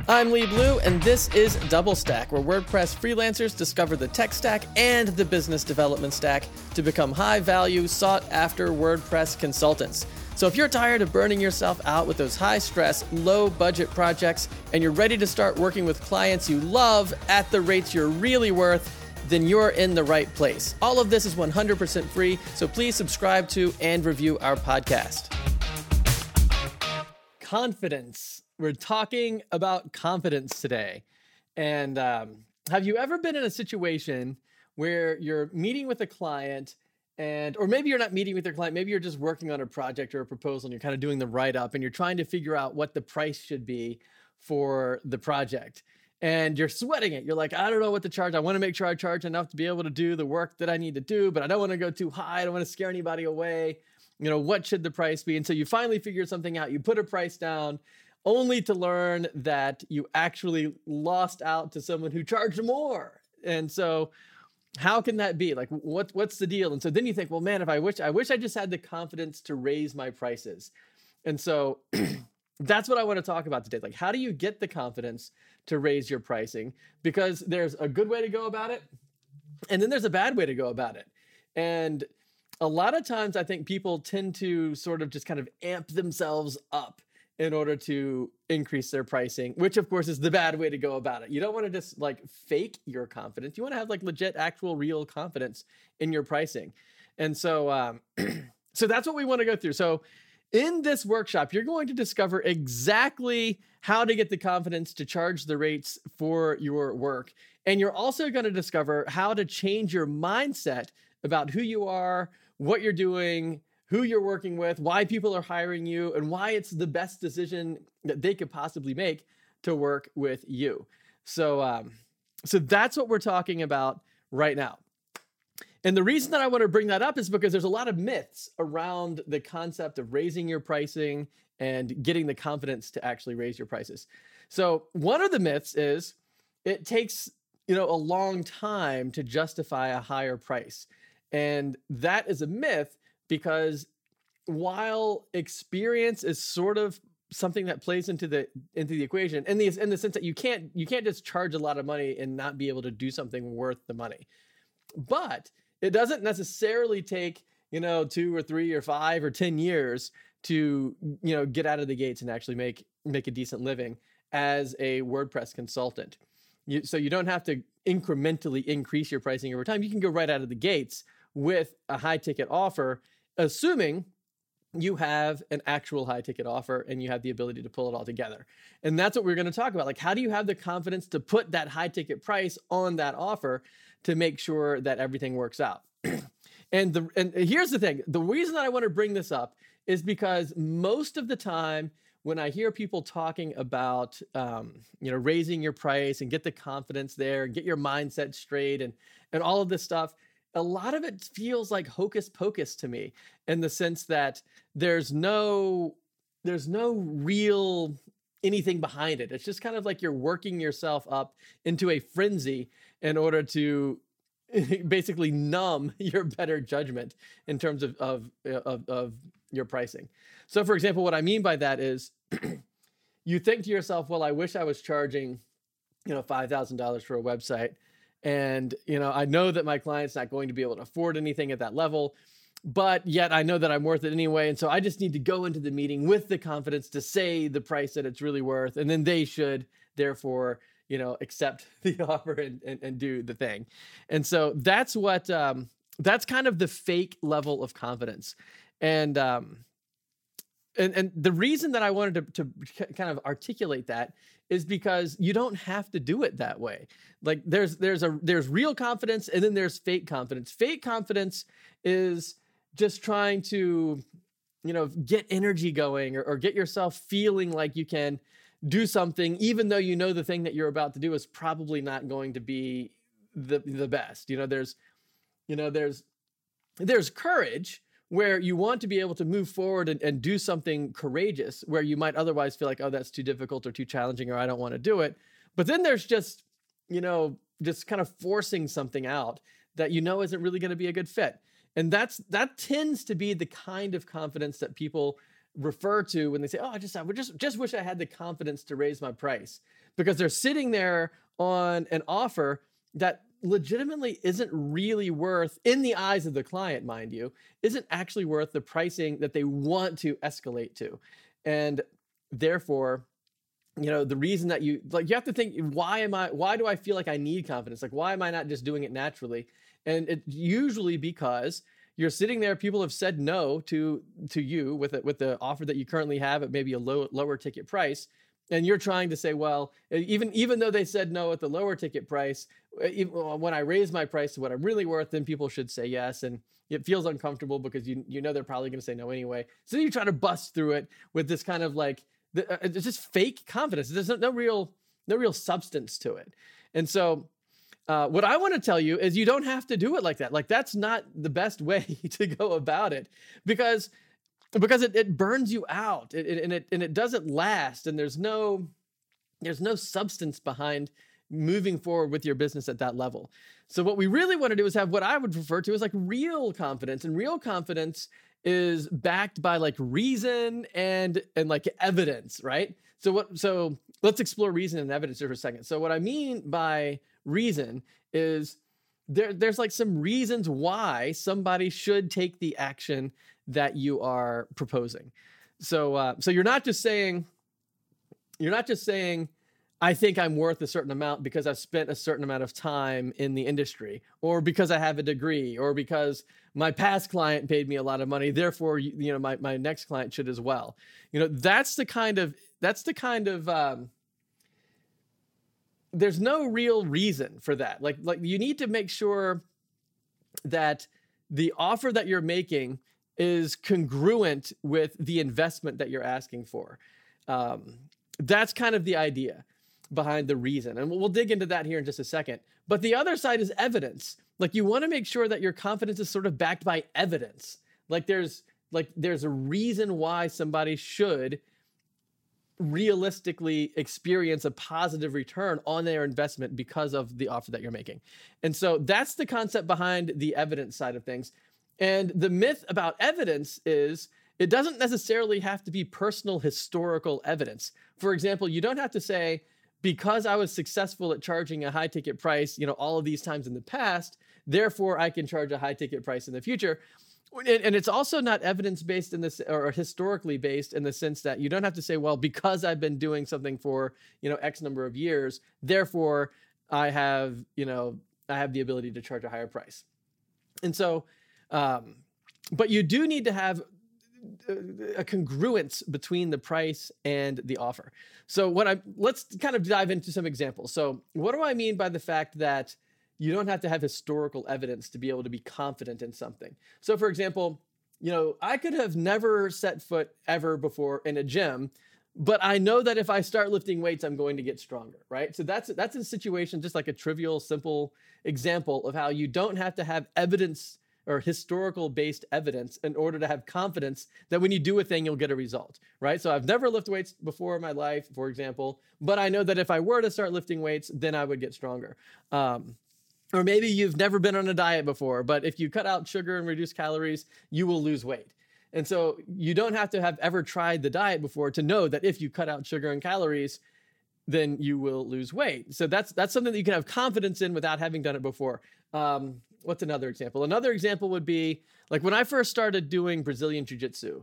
I'm Lee Blue, and this is Double Stack, where WordPress freelancers discover the tech stack and the business development stack to become high-value, sought-after WordPress consultants. So if you're tired of burning yourself out with those high-stress, low-budget projects, and you're ready to start working with clients you love at the rates you're really worth, then you're in the right place. All of this is 100% free, so please subscribe to and review our podcast. Confidence. We're talking about confidence today. And have you ever been in a situation where you're meeting with a client or maybe you're not meeting with your client, maybe you're just working on a project or a proposal and you're kind of doing the write-up and you're trying to figure out what the price should be for the project. And you're sweating it. You're like, I don't know what to charge. I want to make sure I charge enough to be able to do the work that I need to do, but I don't want to go too high. I don't want to scare anybody away. You know, what should the price be? And so you finally figure something out. You put a price down, only to learn that you actually lost out to someone who charged more. And so how can that be? Like, what's the deal? And so then you think, well, man, I wish I just had the confidence to raise my prices. And so that's what I want to talk about today. Like, how do you get the confidence to raise your pricing? Because there's a good way to go about it, and then there's a bad way to go about it. And a lot of times I think people tend to sort of just kind of amp themselves up in order to increase their pricing, which of course is the bad way to go about it. You don't want to just like fake your confidence. You want to have like legit, actual, real confidence in your pricing. And so, so that's what we want to go through. So in this workshop, you're going to discover exactly how to get the confidence to charge the rates for your work. And you're also going to discover how to change your mindset about who you are, what you're doing, who you're working with, why people are hiring you, and why it's the best decision that they could possibly make to work with you. So, so that's what we're talking about right now. And the reason that I want to bring that up is because there's a lot of myths around the concept of raising your pricing and getting the confidence to actually raise your prices. So one of the myths is it takes, a long time to justify a higher price. And that is a myth, because while experience is sort of something that plays into the equation, in the sense that you can't just charge a lot of money and not be able to do something worth the money. But it doesn't necessarily take 2 or 3 or 5 or 10 years to get out of the gates and actually make a decent living as a WordPress consultant. So you don't have to incrementally increase your pricing over time. You can go right out of the gates with a high ticket offer, assuming you have an actual high ticket offer and you have the ability to pull it all together. And that's what we're going to talk about. Like, how do you have the confidence to put that high ticket price on that offer to make sure that everything works out? And here's the thing. The reason that I want to bring this up is because most of the time when I hear people talking about, raising your price and get the confidence there and get your mindset straight and all of this stuff, a lot of it feels like hocus pocus to me, in the sense that there's no real anything behind it. It's just kind of like you're working yourself up into a frenzy in order to basically numb your better judgment in terms of your pricing. So for example, what I mean by that is you think to yourself, well, I wish I was charging, $5,000 for a website. And, I know that my client's not going to be able to afford anything at that level, but yet I know that I'm worth it anyway. And so I just need to go into the meeting with the confidence to say the price that it's really worth. And then they should therefore, accept the offer and do the thing. And so that's what, that's kind of the fake level of confidence. And the reason that I wanted to kind of articulate that is because you don't have to do it that way. Like there's real confidence and then there's fake confidence. Fake confidence is just trying to, get energy going or get yourself feeling like you can do something, even though the thing that you're about to do is probably not going to be the best. There's courage, where you want to be able to move forward and do something courageous, where you might otherwise feel like, oh, that's too difficult or too challenging, or I don't want to do it. But then there's just kind of forcing something out that isn't really going to be a good fit. And that tends to be the kind of confidence that people refer to when they say, "Oh, I would just wish I had the confidence to raise my price," because they're sitting there on an offer that legitimately isn't really worth, in the eyes of the client, mind you, isn't actually worth the pricing that they want to escalate to. And therefore, the reason that you have to think, why do I feel like I need confidence? Like, why am I not just doing it naturally? And it's usually because you're sitting there, people have said no to you with the offer that you currently have at maybe a lower ticket price. And you're trying to say, well, even though they said no at the lower ticket price, when I raise my price to what I'm really worth, then people should say yes. And it feels uncomfortable because they're probably going to say no anyway. So you try to bust through it with this kind of like, it's just fake confidence. There's no real substance to it. And so what I want to tell you is you don't have to do it like that. Like, that's not the best way to go about it, because it burns you out, and it doesn't last, and there's no substance behind moving forward with your business at that level. So what we really want to do is have what I would refer to as like real confidence, and real confidence is backed by like reason and like evidence, right? So let's explore reason and evidence for a second. So what I mean by reason is there's like some reasons why somebody should take the action that you are proposing. So you're not just saying, I think I'm worth a certain amount because I've spent a certain amount of time in the industry, or because I have a degree, or because my past client paid me a lot of money, therefore, my next client should as well. That's the kind of there's no real reason for that. Like you need to make sure that the offer that you're making is congruent with the investment that you're asking for. That's kind of the idea behind the reason. And we'll dig into that here in just a second. But the other side is evidence. Like, you want to make sure that your confidence is sort of backed by evidence. Like there's a reason why somebody should realistically experience a positive return on their investment because of the offer that you're making. And so that's the concept behind the evidence side of things. And the myth about evidence is it doesn't necessarily have to be personal historical evidence. For example, you don't have to say, because I was successful at charging a high ticket price, all of these times in the past, therefore I can charge a high ticket price in the future. And it's also not evidence-based in this, or historically based, in the sense that you don't have to say, well, because I've been doing something for, X number of years, therefore I have the ability to charge a higher price. And so, but you do need to have a congruence between the price and the offer. So let's kind of dive into some examples. So what do I mean by the fact that you don't have to have historical evidence to be able to be confident in something? So for example, I could have never set foot ever before in a gym, but I know that if I start lifting weights, I'm going to get stronger, right? So that's a situation, just like a trivial, simple example of how you don't have to have evidence or historical based evidence in order to have confidence that when you do a thing, you'll get a result, right? So I've never lifted weights before in my life, for example, but I know that if I were to start lifting weights, then I would get stronger. Or maybe you've never been on a diet before, but if you cut out sugar and reduce calories, you will lose weight. And so you don't have to have ever tried the diet before to know that if you cut out sugar and calories, then you will lose weight. So that's something that you can have confidence in without having done it before. What's another example? Another example would be like when I first started doing Brazilian Jiu-Jitsu.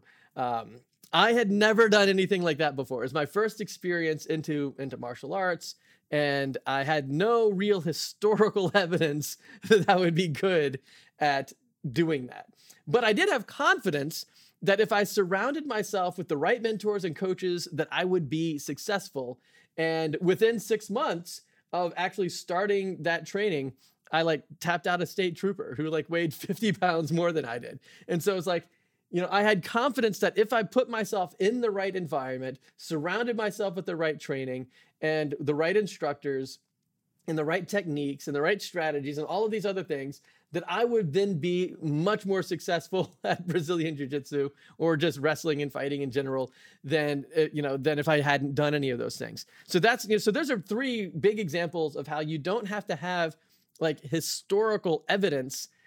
I had never done anything like that before. It was my first experience into martial arts, and I had no real historical evidence that I would be good at doing that. But I did have confidence that if I surrounded myself with the right mentors and coaches, that I would be successful. And within 6 months of actually starting that training, I tapped out a state trooper who weighed 50 pounds more than I did. And so it's I had confidence that if I put myself in the right environment, surrounded myself with the right training and the right instructors and the right techniques and the right strategies and all of these other things, that I would then be much more successful at Brazilian Jiu-Jitsu or just wrestling and fighting in general than if I hadn't done any of those things. So so those are 3 big examples of how you don't have to have historical evidence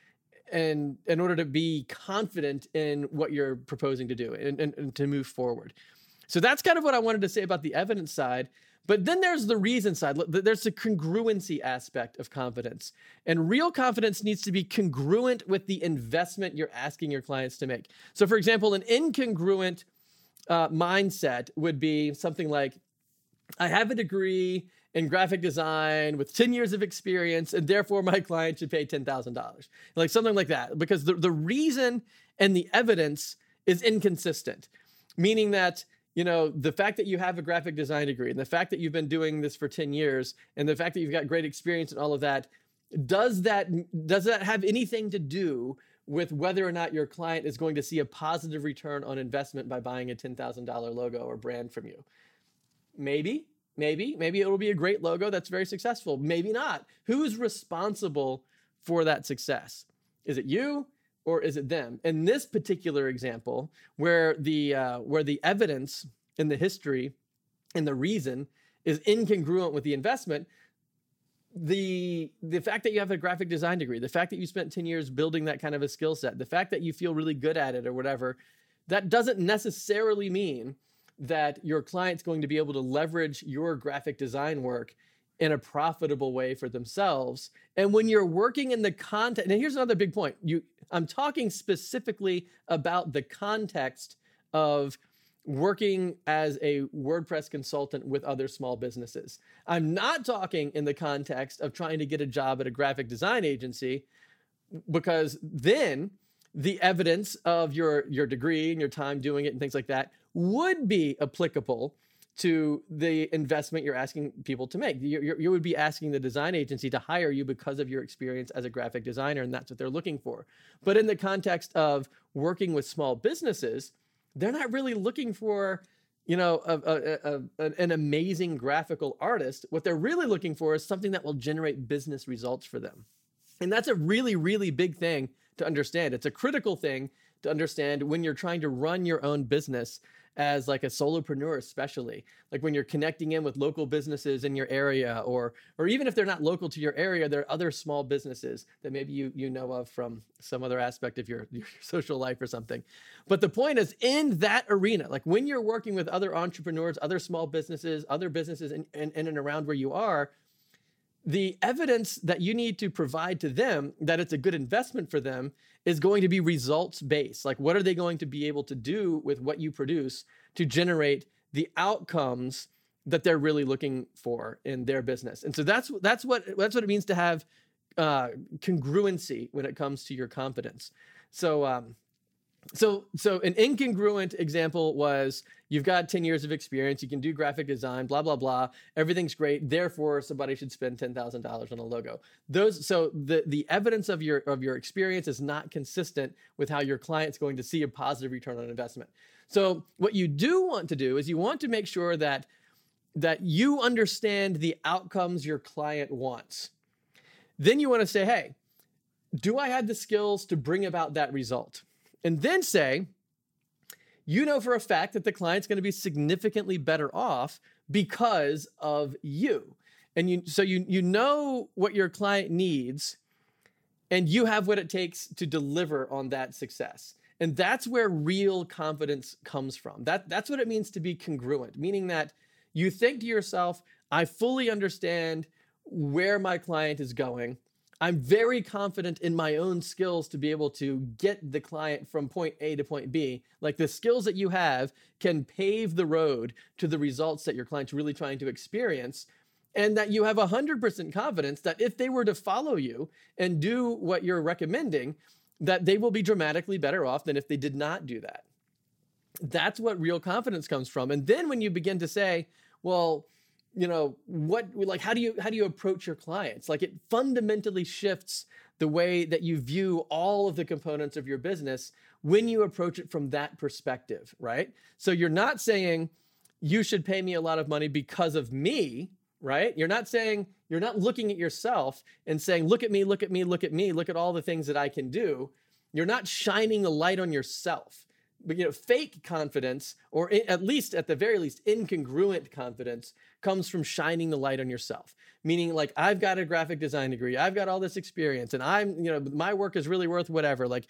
and in order to be confident in what you're proposing to do and to move forward. So that's kind of what I wanted to say about the evidence side. But then there's the reason side. There's the congruency aspect of confidence. And real confidence needs to be congruent with the investment you're asking your clients to make. So for example, an incongruent mindset would be something like, I have a degree in graphic design with 10 years of experience, and therefore my client should pay $10,000. Like something like that, because the reason and the evidence is inconsistent, meaning that, the fact that you have a graphic design degree and the fact that you've been doing this for 10 years and the fact that you've got great experience and all of that, does that have anything to do with whether or not your client is going to see a positive return on investment by buying a $10,000 logo or brand from you? Maybe it'll be a great logo that's very successful. Maybe not. Who's responsible for that success? Is it you or is it them? In this particular example, where the evidence and the history and the reason is incongruent with the investment, the fact that you have a graphic design degree, the fact that you spent 10 years building that kind of a skill set, the fact that you feel really good at it or whatever, that doesn't necessarily mean that your client's going to be able to leverage your graphic design work in a profitable way for themselves. And when you're working in the context, and here's another big point. I'm talking specifically about the context of working as a WordPress consultant with other small businesses. I'm not talking in the context of trying to get a job at a graphic design agency, because then the evidence of your degree and your time doing it and things like that would be applicable to the investment you're asking people to make. You would be asking the design agency to hire you because of your experience as a graphic designer, and that's what they're looking for. But in the context of working with small businesses, they're not really looking for, an amazing graphical artist. What they're really looking for is something that will generate business results for them. And that's a really, really big thing to understand. It's a critical thing to understand when you're trying to run your own business as like a solopreneur, especially like when you're connecting in with local businesses in your area, or even if they're not local to your area, there are other small businesses that maybe you know of from some other aspect of your social life or something. But the point is, in that arena, like when you're working with other entrepreneurs, other small businesses, other businesses in and around where you are, the evidence that you need to provide to them that it's a good investment for them is going to be results based. Like, what are they going to be able to do with what you produce to generate the outcomes that they're really looking for in their business? And so that's what it means to have congruency when it comes to your confidence. So an incongruent example was, you've got 10 years of experience, you can do graphic design, blah, blah, blah. Everything's great. Therefore, somebody should spend $10,000 on a logo. So the evidence of your experience is not consistent with how your client's going to see a positive return on investment. So what you do want to do is you want to make sure that you understand the outcomes your client wants. Then you want to say, hey, do I have the skills to bring about that result? And then say, for a fact that the client's going to be significantly better off because of you. And you know what your client needs, and you have what it takes to deliver on that success. And that's where real confidence comes from. That's what it means to be congruent, meaning that you think to yourself, I fully understand where my client is going. I'm very confident in my own skills to be able to get the client from point A to point B. Like, the skills that you have can pave the road to the results that your client's really trying to experience. And that you have 100% confidence that if they were to follow you and do what you're recommending, that they will be dramatically better off than if they did not do that. That's what real confidence comes from. And then when you begin to say, well, how do you approach your clients? Like, it fundamentally shifts the way that you view all of the components of your business when you approach it from that perspective, right? So you're not saying you should pay me a lot of money because of me, right? You're not looking at yourself and saying, look at me, look at me, look at me, look at all the things that I can do. You're not shining a light on yourself. fake confidence, or at least at the very least incongruent confidence, comes from shining the light on yourself. Meaning, like, I've got a graphic design degree, I've got all this experience, and my work is really worth whatever. Like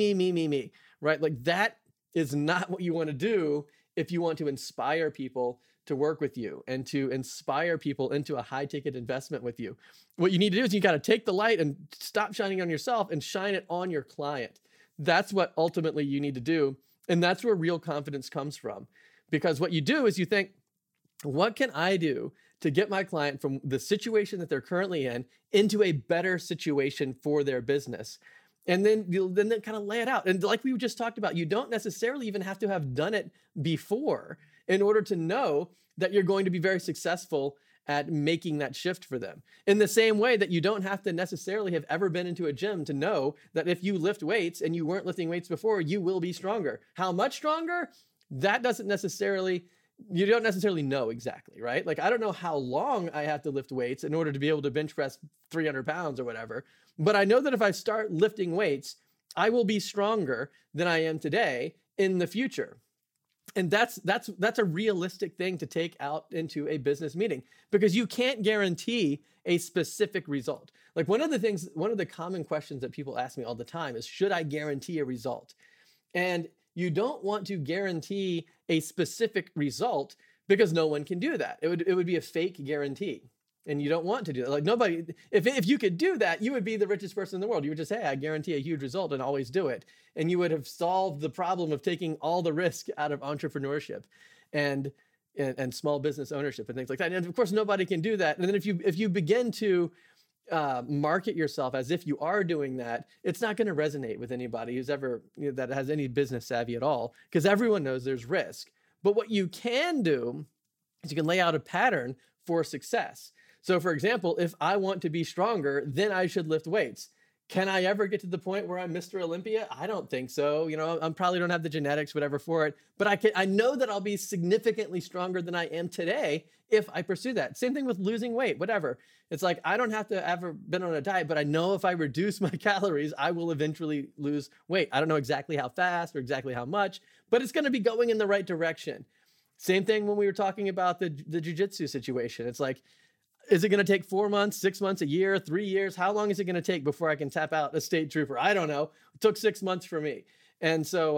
me, right? Like, that is not what you want to do if you want to inspire people to work with you and to inspire people into a high ticket investment with you. What you need to do is you got to take the light and stop shining on yourself and shine it on your client. That's what ultimately you need to do. And that's where real confidence comes from. Because what you do is you think, what can I do to get my client from the situation that they're currently in into a better situation for their business? And then you'll then kind of lay it out. And like we just talked about, you don't necessarily even have to have done it before in order to know that you're going to be very successful at making that shift for them. In the same way that you don't have to necessarily have ever been into a gym to know that if you lift weights and you weren't lifting weights before, you will be stronger. How much stronger? That doesn't necessarily, you don't necessarily know exactly, right? Like, I don't know how long I have to lift weights in order to be able to bench press 300 pounds or whatever, but I know that if I start lifting weights, I will be stronger than I am today in the future. And that's a realistic thing to take out into a business meeting, because you can't guarantee a specific result. Like, one of the common questions that people ask me all the time is, should I guarantee a result? And you don't want to guarantee a specific result, because no one can do that. It would be a fake guarantee. And you don't want to do that. Like, nobody, if you could do that, you would be the richest person in the world. You would just say, hey, I guarantee a huge result, and always do it. And you would have solved the problem of taking all the risk out of entrepreneurship and small business ownership and things like that. And of course, nobody can do that. And then if you begin to market yourself as if you are doing that, it's not going to resonate with anybody who's ever, that has any business savvy at all, because everyone knows there's risk. But what you can do is you can lay out a pattern for success. So for example, if I want to be stronger, then I should lift weights. Can I ever get to the point where I'm Mr. Olympia? I don't think so. I probably don't have the genetics, whatever, for it. But I know that I'll be significantly stronger than I am today if I pursue that. Same thing with losing weight, whatever. It's like, I don't have to ever been on a diet, but I know if I reduce my calories, I will eventually lose weight. I don't know exactly how fast or exactly how much, but it's going to be going in the right direction. Same thing when we were talking about the jiu-jitsu situation. It's like, is it going to take 4 months, 6 months, a year, 3 years? How long is it going to take before I can tap out a state trooper? I don't know. It took 6 months for me. And so,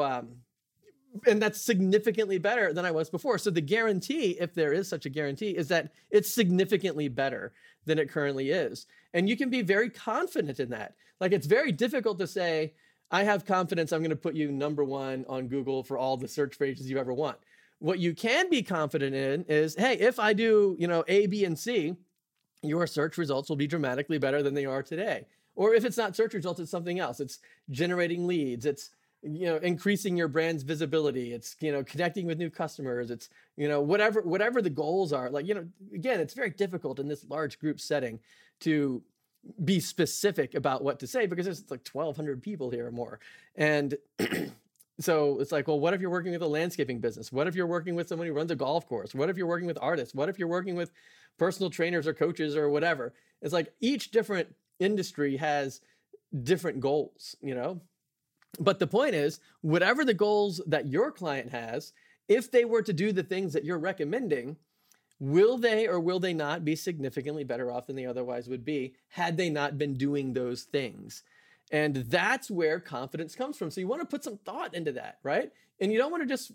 and that's significantly better than I was before. So the guarantee, if there is such a guarantee, is that it's significantly better than it currently is. And you can be very confident in that. Like, it's very difficult to say, I have confidence I'm going to put you #1 on Google for all the search phrases you ever want. What you can be confident in is, hey, if I do, A, B, and C, your search results will be dramatically better than they are today. Or if it's not search results, it's something else. It's generating leads. It's, increasing your brand's visibility. It's, connecting with new customers. It's, whatever the goals are. Like, again, it's very difficult in this large group setting to be specific about what to say, because there's like 1,200 people here or more. And so it's like, well, what if you're working with a landscaping business? What if you're working with someone who runs a golf course? What if you're working with artists? What if you're working with personal trainers or coaches or whatever? It's like, each different industry has different goals, But the point is, whatever the goals that your client has, if they were to do the things that you're recommending, will they or will they not be significantly better off than they otherwise would be had they not been doing those things? And that's where confidence comes from. So you want to put some thought into that, right? And you don't want to just,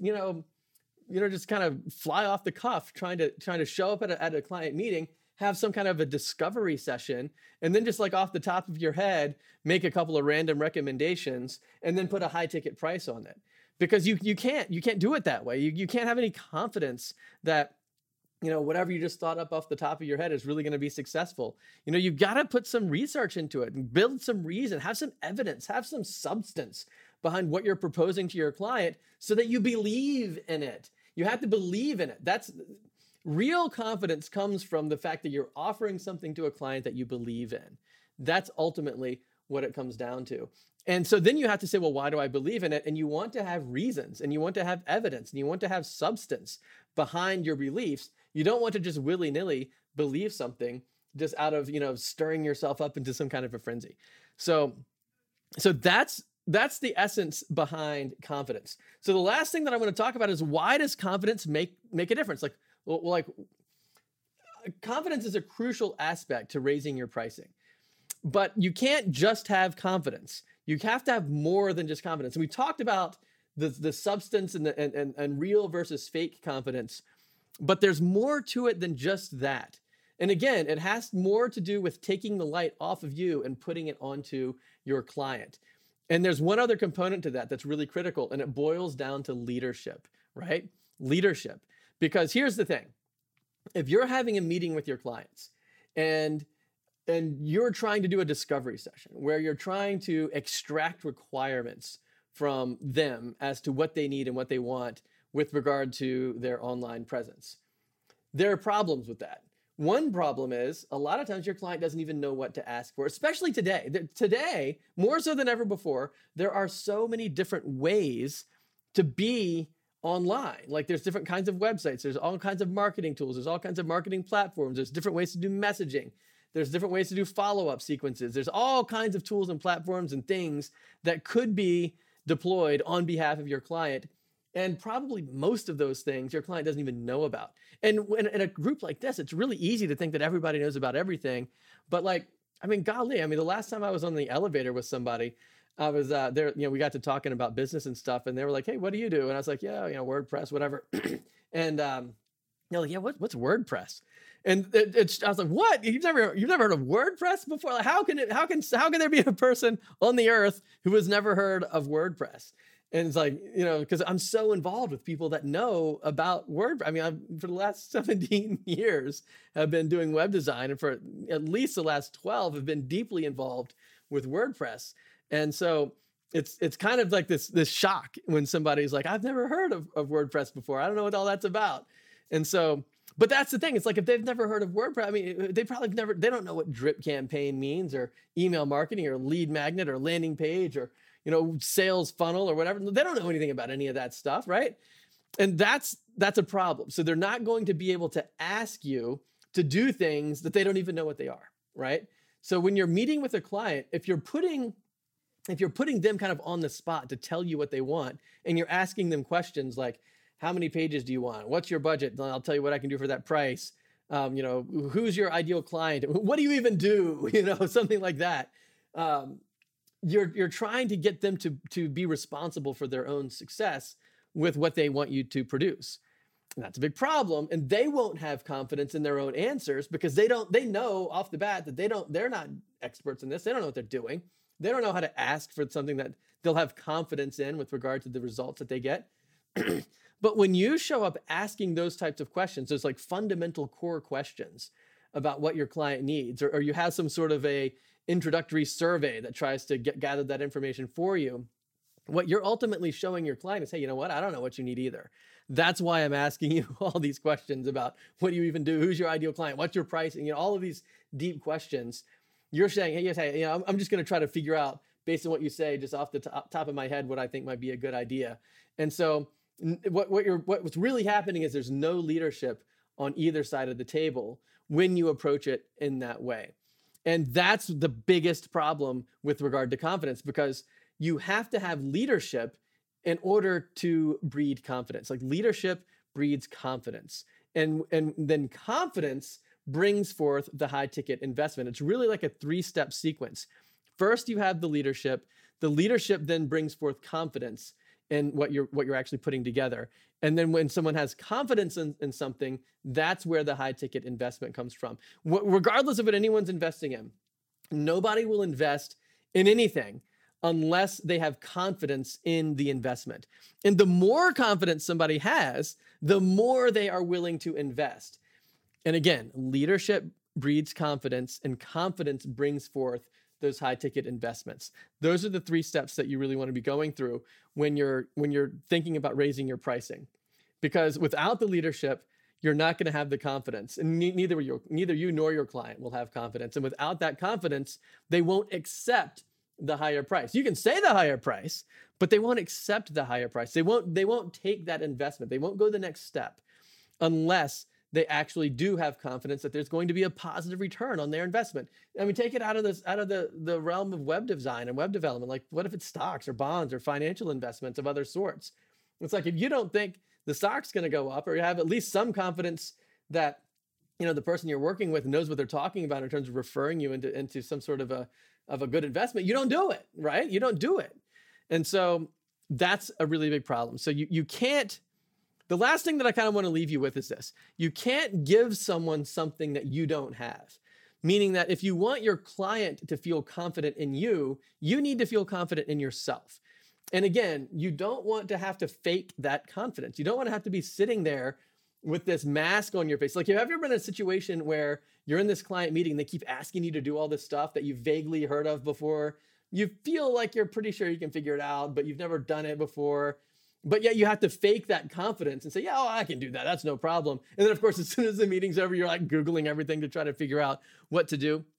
just kind of fly off the cuff trying to show up at a client meeting, have some kind of a discovery session, and then just like off the top of your head, make a couple of random recommendations and then put a high ticket price on it. Because you can't do it that way. You can't have any confidence that, whatever you just thought up off the top of your head is really going to be successful. You've got to put some research into it and build some reason, have some evidence, have some substance behind what you're proposing to your client so that you believe in it. You have to believe in it. That's real confidence, comes from the fact that you're offering something to a client that you believe in. That's ultimately what it comes down to. And so then you have to say, well, why do I believe in it? And you want to have reasons, and you want to have evidence, and you want to have substance behind your beliefs. You don't want to just willy-nilly believe something just out of, stirring yourself up into some kind of a frenzy. So that's that's the essence behind confidence. So the last thing that I want to talk about is, why does confidence make a difference? Like confidence is a crucial aspect to raising your pricing. But you can't just have confidence. You have to have more than just confidence. And we talked about the substance and real versus fake confidence, but there's more to it than just that. And again, it has more to do with taking the light off of you and putting it onto your client. And there's one other component to that that's really critical, and it boils down to leadership, right? Leadership. Because here's the thing. If you're having a meeting with your clients and you're trying to do a discovery session where you're trying to extract requirements from them as to what they need and what they want with regard to their online presence, there are problems with that. One problem is, a lot of times your client doesn't even know what to ask for, especially today. Today, more so than ever before, there are so many different ways to be online. Like, there's different kinds of websites. There's all kinds of marketing tools. There's all kinds of marketing platforms. There's different ways to do messaging. There's different ways to do follow-up sequences. There's all kinds of tools and platforms and things that could be deployed on behalf of your client. And probably most of those things your client doesn't even know about. And in a group like this, it's really easy to think that everybody knows about everything. But golly, the last time I was on the elevator with somebody, I was there, we got to talking about business and stuff, and they were like, "Hey, what do you do?" And I was like, "Yeah, WordPress, whatever." And they're like, "Yeah, what's WordPress?" And I was like, "What? You've never heard of WordPress before? Like, how can there be a person on the earth who has never heard of WordPress?" And it's like, because I'm so involved with people that know about WordPress. For the last 17 years, have been doing web design, and for at least the last 12 have been deeply involved with WordPress. And so it's kind of like this shock when somebody's like, "I've never heard of WordPress before. I don't know what all that's about." And so, but that's the thing. It's like, if they've never heard of WordPress, they don't know what drip campaign means, or email marketing, or lead magnet, or landing page, or sales funnel, or whatever. They don't know anything about any of that stuff, right? And that's a problem. So they're not going to be able to ask you to do things that they don't even know what they are, right? So when you're meeting with a client, if you're putting them kind of on the spot to tell you what they want, and you're asking them questions like, "How many pages do you want? What's your budget? Then I'll tell you what I can do for that price. Who's your ideal client? What do you even do?" Something like that. You're trying to get them to be responsible for their own success with what they want you to produce. And that's a big problem. And they won't have confidence in their own answers, because they know off the bat that they're not experts in this. They don't know what they're doing. They don't know how to ask for something that they'll have confidence in with regard to the results that they get. But when you show up asking those types of questions, those like fundamental core questions about what your client needs, or you have some sort of a introductory survey that tries to gather that information for you, what you're ultimately showing your client is, "Hey, you know what? I don't know what you need either. That's why I'm asking you all these questions about what do you even do? Who's your ideal client? What's your pricing?" All of these deep questions. You're saying, "Hey, yes, hey, I'm just going to try to figure out, based on what you say, just off the top of my head, what I think might be a good idea." And so what's really happening is there's no leadership on either side of the table when you approach it in that way. And that's the biggest problem with regard to confidence, because you have to have leadership in order to breed confidence. Like, leadership breeds confidence. And then confidence brings forth the high ticket investment. It's really like a 3-step sequence. First, you have the leadership. The leadership then brings forth confidence in what you're actually putting together. And then when someone has confidence in something, that's where the high ticket investment comes from. Regardless of what anyone's investing in, nobody will invest in anything unless they have confidence in the investment. And the more confidence somebody has, the more they are willing to invest. And again, leadership breeds confidence, and confidence brings forth those high ticket investments. Those are the 3 steps that you really want to be going through when you're thinking about raising your pricing. Because without the leadership, you're not going to have the confidence, and neither you nor your client will have confidence. And without that confidence, they won't accept the higher price. You can say the higher price, but they won't accept the higher price. They won't take that investment. They won't go the next step unless they actually do have confidence that there's going to be a positive return on their investment. I mean, take it out of the realm of web design and web development. Like, what if it's stocks or bonds or financial investments of other sorts? It's like, if you don't think the stock's going to go up, or you have at least some confidence that, the person you're working with knows what they're talking about in terms of referring you into some sort of a good investment, you don't do it, right? You don't do it. And so that's a really big problem. So you can't, the last thing that I kind of want to leave you with is this: you can't give someone something that you don't have. Meaning that if you want your client to feel confident in you, you need to feel confident in yourself. And again, you don't want to have to fake that confidence. You don't want to have to be sitting there with this mask on your face. Like, have you ever been in a situation where you're in this client meeting, they keep asking you to do all this stuff that you've vaguely heard of before? You feel like you're pretty sure you can figure it out, but you've never done it before. But yet you have to fake that confidence and say, yeah, I can do that. That's no problem. And then, of course, as soon as the meeting's over, you're like Googling everything to try to figure out what to do.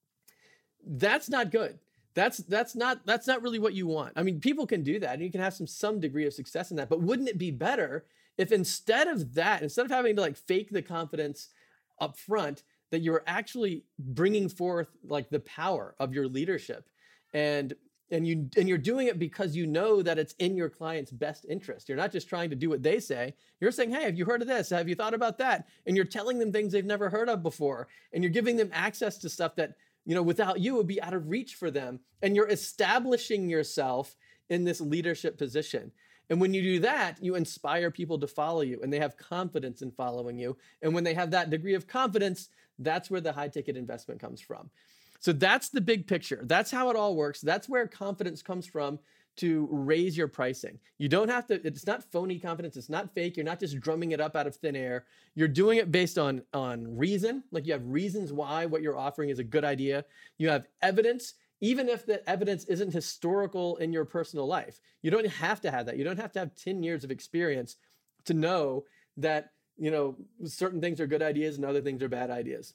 That's not good. That's not really what you want. I mean, people can do that and you can have some degree of success in that, but wouldn't it be better if instead of having to like fake the confidence up front, that you're actually bringing forth like the power of your leadership, and you're doing it because you know that it's in your client's best interest. You're not just trying to do what they say. You're saying, hey, have you heard of this? Have you thought about that? And you're telling them things they've never heard of before. And you're giving them access to stuff that, without you would be out of reach for them. And you're establishing yourself in this leadership position. And when you do that, you inspire people to follow you, and they have confidence in following you. And when they have that degree of confidence, that's where the high ticket investment comes from. So that's the big picture. That's how it all works. That's where confidence comes from to raise your pricing. You don't have to, it's not phony confidence. It's not fake. You're not just drumming it up out of thin air. You're doing it based on reason. Like, you have reasons why what you're offering is a good idea. You have evidence, even if the evidence isn't historical in your personal life. You don't have to have that. You don't have to have 10 years of experience to know that, certain things are good ideas and other things are bad ideas.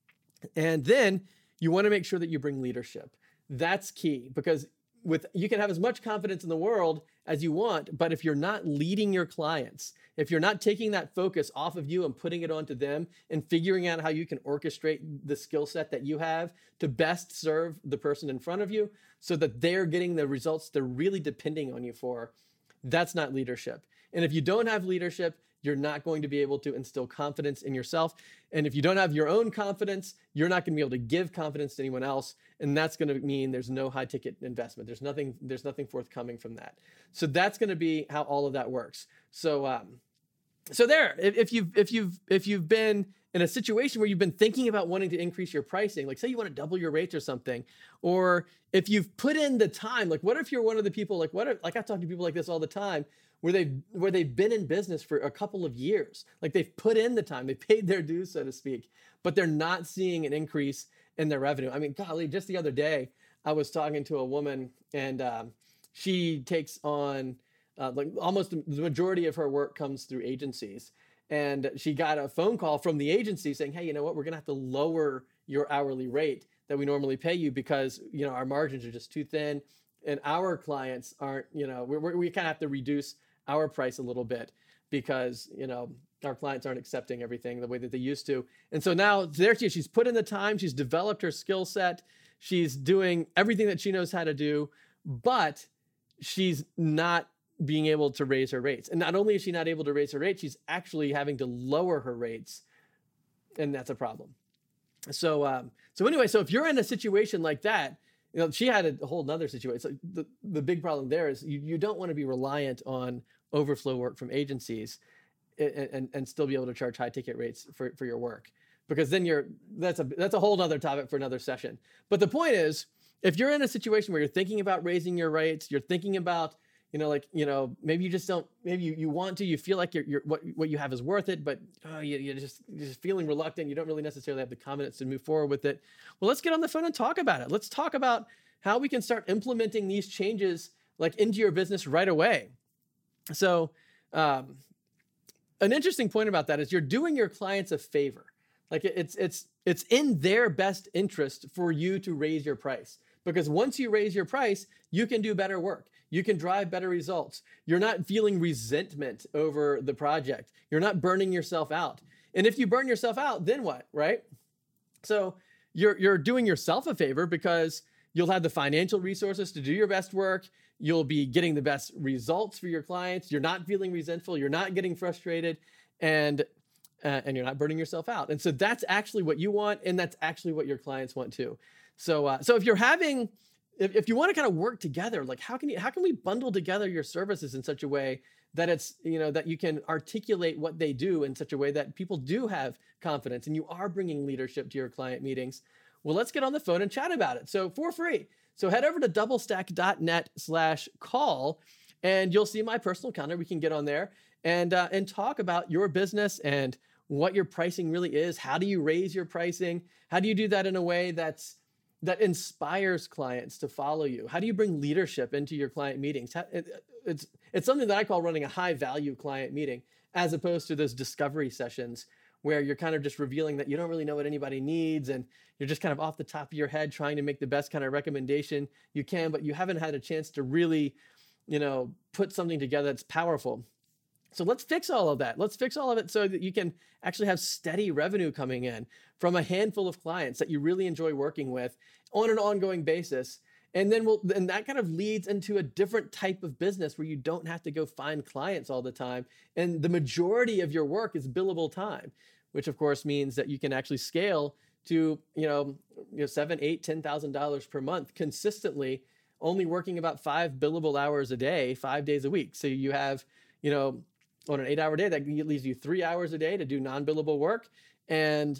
And then you want to make sure that you bring leadership. That's key, because you can have as much confidence in the world as you want, but if you're not leading your clients, if you're not taking that focus off of you and putting it onto them and figuring out how you can orchestrate the skill set that you have to best serve the person in front of you so that they're getting the results they're really depending on you for, that's not leadership. And if you don't have leadership, you're not going to be able to instill confidence in yourself. And if you don't have your own confidence, you're not going to be able to give confidence to anyone else. And that's going to mean there's no high ticket investment. There's nothing forthcoming from that. So that's going to be how all of that works. So there, if you've been in a situation where you've been thinking about wanting to increase your pricing, like say you want to double your rates or something, or if you've put in the time, like what if you're one of the people, like I talk to people like this all the time, where they've been in business for a couple of years, like they've put in the time, they paid their dues, so to speak, but they're not seeing an increase in their revenue. I mean, golly, just the other day, I was talking to a woman, and she takes on like almost the majority of her work comes through agencies. And she got a phone call from the agency saying, hey, you know what, we're going to have to lower your hourly rate that we normally pay you because, our margins are just too thin. And our clients aren't, we kind of have to reduce our price a little bit because, our clients aren't accepting everything the way that they used to. And so now there she is. She's put in the time. She's developed her skill set. She's doing everything that she knows how to do, but she's not being able to raise her rates. And not only is she not able to raise her rates, she's actually having to lower her rates. And that's a problem. So anyway, so if you're in a situation like that, she had a whole nother situation. So the big problem there is you don't want to be reliant on overflow work from agencies and still be able to charge high ticket rates for your work, because then that's a whole nother topic for another session. But the point is, if you're in a situation where you're thinking about raising your rates, you're thinking about, maybe you just don't, maybe you want to, you feel like what you have is worth it, but you're just feeling reluctant. You don't really necessarily have the confidence to move forward with it. Well, let's get on the phone and talk about it. Let's talk about how we can start implementing these changes like into your business right away. So, an interesting point about that is you're doing your clients a favor. Like it's in their best interest for you to raise your price, because once you raise your price, you can do better work. You can drive better results. You're not feeling resentment over the project. You're not burning yourself out. And if you burn yourself out, then what, right? So you're doing yourself a favor because you'll have the financial resources to do your best work. You'll be getting the best results for your clients. You're not feeling resentful. You're not getting frustrated, and you're not burning yourself out. And so that's actually what you want, and that's actually what your clients want too. So if you're having, if you want to kind of work together, like how can we bundle together your services in such a way that it's, that you can articulate what they do in such a way that people do have confidence and you are bringing leadership to your client meetings? Well, let's get on the phone and chat about it. So for free. So head over to doublestack.net/call and you'll see my personal calendar. We can get on there and talk about your business and what your pricing really is. How do you raise your pricing? How do you do that in a way that inspires clients to follow you? How do you bring leadership into your client meetings? It's something that I call running a high value client meeting, as opposed to those discovery sessions where you're kind of just revealing that you don't really know what anybody needs and you're just kind of off the top of your head trying to make the best kind of recommendation you can, but you haven't had a chance to really, put something together that's powerful. So let's fix all of that. Let's fix all of it so that you can actually have steady revenue coming in from a handful of clients that you really enjoy working with on an ongoing basis. And then that kind of leads into a different type of business where you don't have to go find clients all the time. And the majority of your work is billable time, which of course means that you can actually scale to, $7,000, $8,000, $10,000 per month consistently, only working about 5 billable hours a day, 5 days a week. So you have, on an 8-hour day, that leaves you 3 hours a day to do non-billable work. And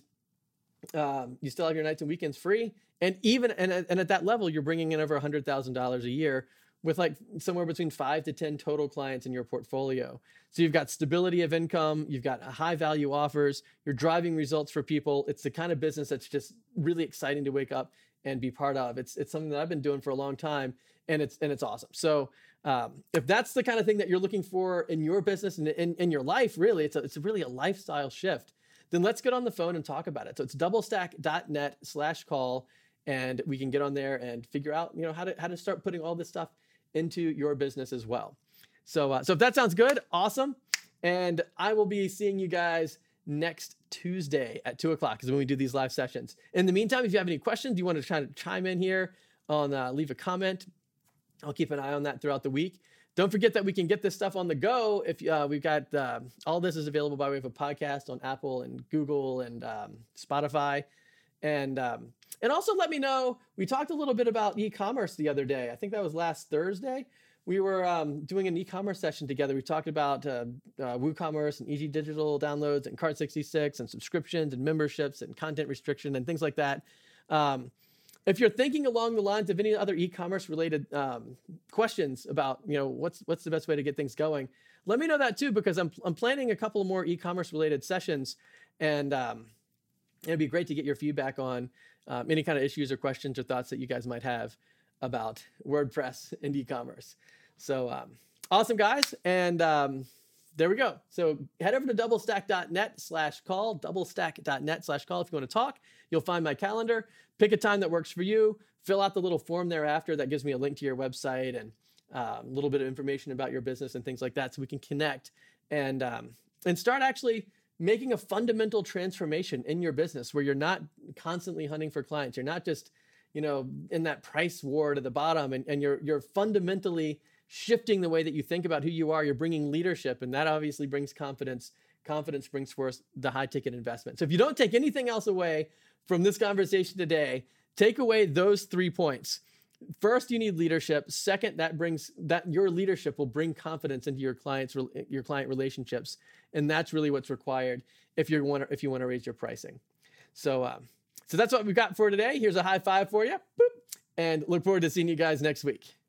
you still have your nights and weekends free. And at that level, you're bringing in over $100,000 a year with like somewhere between 5 to 10 total clients in your portfolio. So you've got stability of income, you've got high value offers, you're driving results for people. It's the kind of business that's just really exciting to wake up and be part of. It's something that I've been doing for a long time, and it's awesome. So if that's the kind of thing that you're looking for in your business and in your life, really, it's really a lifestyle shift, then let's get on the phone and talk about it. So it's doublestack.net/call, and we can get on there and figure out, how to start putting all this stuff into your business as well. So if that sounds good, awesome. And I will be seeing you guys next Tuesday at 2:00 is when we do these live sessions. In the meantime, if you have any questions, you want to try to chime in here on, leave a comment. I'll keep an eye on that throughout the week. Don't forget that we can get this stuff on the go. If we've got all this is available by way of a podcast on Apple and Google and Spotify. And also let me know, we talked a little bit about e-commerce the other day. I think that was last Thursday. We were doing an e-commerce session together. We talked about WooCommerce and Easy Digital downloads and Cart66 and subscriptions and memberships and content restriction and things like that. If you're thinking along the lines of any other e-commerce related questions about, what's the best way to get things going, let me know that too, because I'm planning a couple of more e-commerce related sessions, and it'd be great to get your feedback on any kind of issues or questions or thoughts that you guys might have about WordPress and e-commerce. So awesome, guys. And there we go. So head over to doublestack.net/call, doublestack.net/call. If you want to talk, you'll find my calendar. Pick a time that works for you. Fill out the little form thereafter that gives me a link to your website and a little bit of information about your business and things like that, so we can connect and start actually making a fundamental transformation in your business where you're not constantly hunting for clients. You're not just, in that price war to the bottom, and you're fundamentally shifting the way that you think about who you are. You're bringing leadership, and that obviously brings confidence. Confidence brings forth the high ticket investment. So if you don't take anything else away from this conversation today, take away those 3 points. First, you need leadership. Second, that your leadership will bring confidence into your client relationships, and that's really what's required if you want to raise your pricing. So that's what we've got for today. Here's a high five for you, boop, and look forward to seeing you guys next week.